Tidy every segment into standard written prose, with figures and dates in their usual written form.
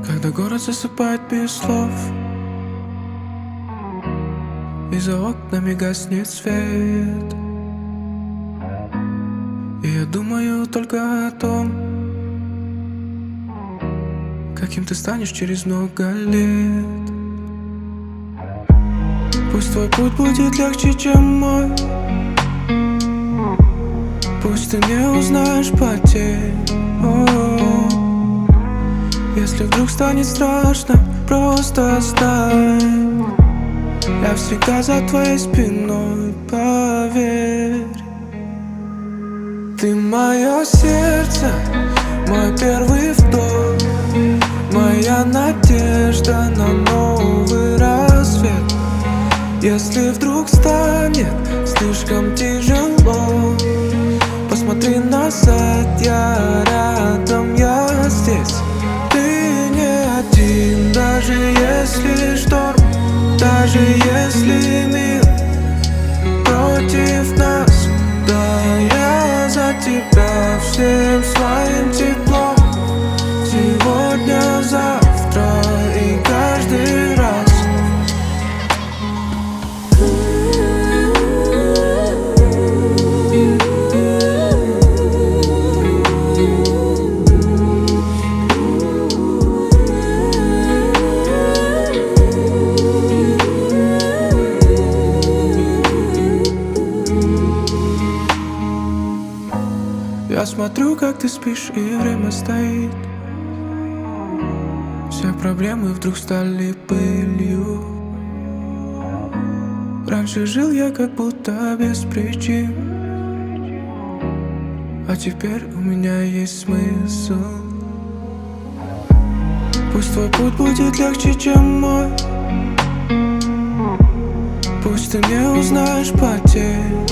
Когда город засыпает без слов, и за окнами гаснет свет, и я думаю только о том, каким ты станешь через много лет. Пусть твой путь будет легче, чем мой, пусть ты не узнаешь потерь. Если вдруг станет страшно, просто знай, я всегда за твоей спиной, поверь. Ты мое сердце, мой первый вдох, моя надежда на новый рассвет. Если вдруг станет слишком тяжело, посмотри назад, я рядом, я здесь. Ты не один, даже если шторм, даже если мир против нас. Да, я за тебя всем своим теплом, сегодня, завтра и каждый раз. Я смотрю, как ты спишь, и время стоит. Все проблемы вдруг стали пылью. Раньше жил я как будто без причин, а теперь у меня есть смысл. Пусть твой путь будет легче, чем мой, пусть ты не узнаешь потерь.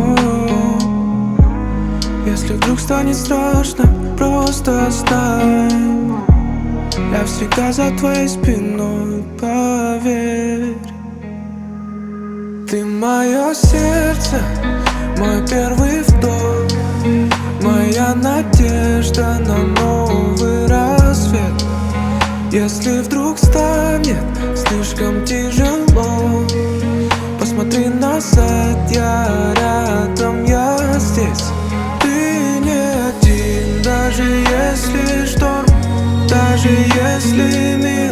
Если вдруг станет страшно, просто знай, я всегда за твоей спиной, поверь. Ты мое сердце, мой первый вдох, моя надежда на новый рассвет. Если вдруг станет слишком тяжело, посмотри назад, я рядом, я здесь. Даже если шторм, даже если мир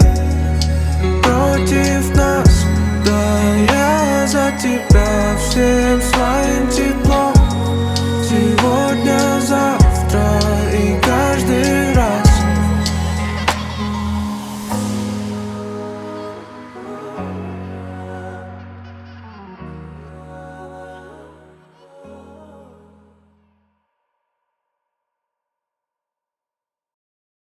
против нас. Да, я за тебя всем своим теплом,